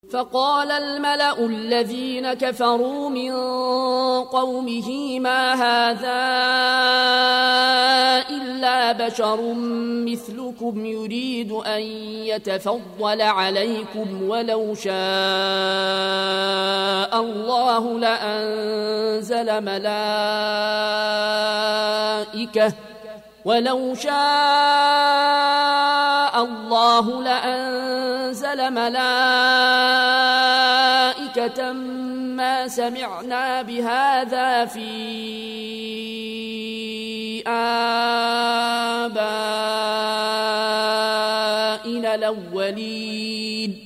فقال الملأ الذين كفروا من قومه ما هذا إلا بشر مثلكم يريد أن يتفضل عليكم ولو شاء الله لأنزل ملائكة ما سمعنا بهذا في آبائنا الأولين